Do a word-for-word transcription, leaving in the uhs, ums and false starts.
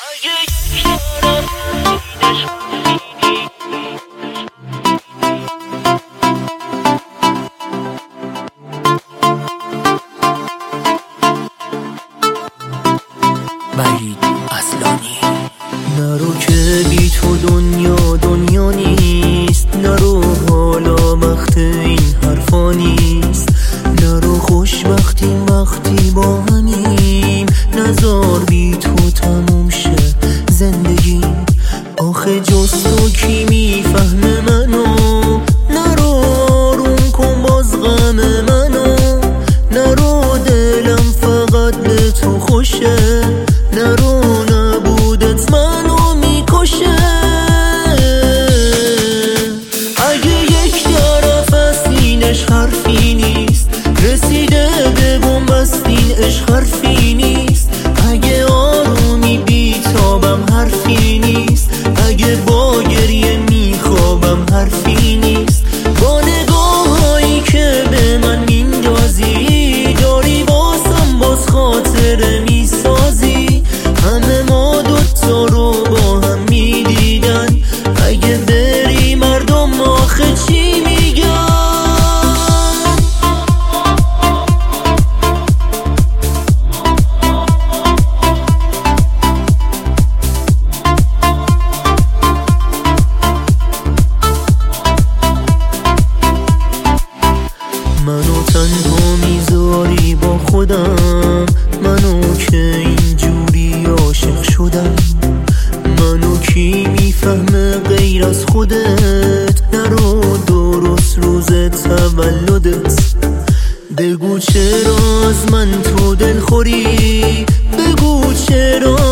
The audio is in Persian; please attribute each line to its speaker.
Speaker 1: وحید اصلانی. نرو که بی تو دنیا دنیا نیست، نرو حالا وقت این حرفا نیست، نرو خوشبختیم وقتی با همیم، نزار بی تو تموم شه زندگی. آخه جز تو کی میفهمه منو، نرو آروم کن باز غم منو، نرو دلم فقط به تو خوشه، نرو نبودت منو میکشه. اگه یک طرف است این عشق حرفی نیست، رسیده به بنبست این عشق حرفی نیست. اگه آرومی بیتابم حرفی نیست، اگه با گریه میخوابم حرفی نیست. با نگاه هایی که به من میندازی، داری باسم باز خاطره میسازی. همه ما دوتا رو با هم میدیدن، اگه بری مردم آخه چی میگن؟ منو تنها میذاری با خودم، منو که اینجوری عاشق شدم. منو کی میفهمه غیر از خودت، نرو درست روز تولدت. بگو چرا از من تو دلخوری، بگو چرا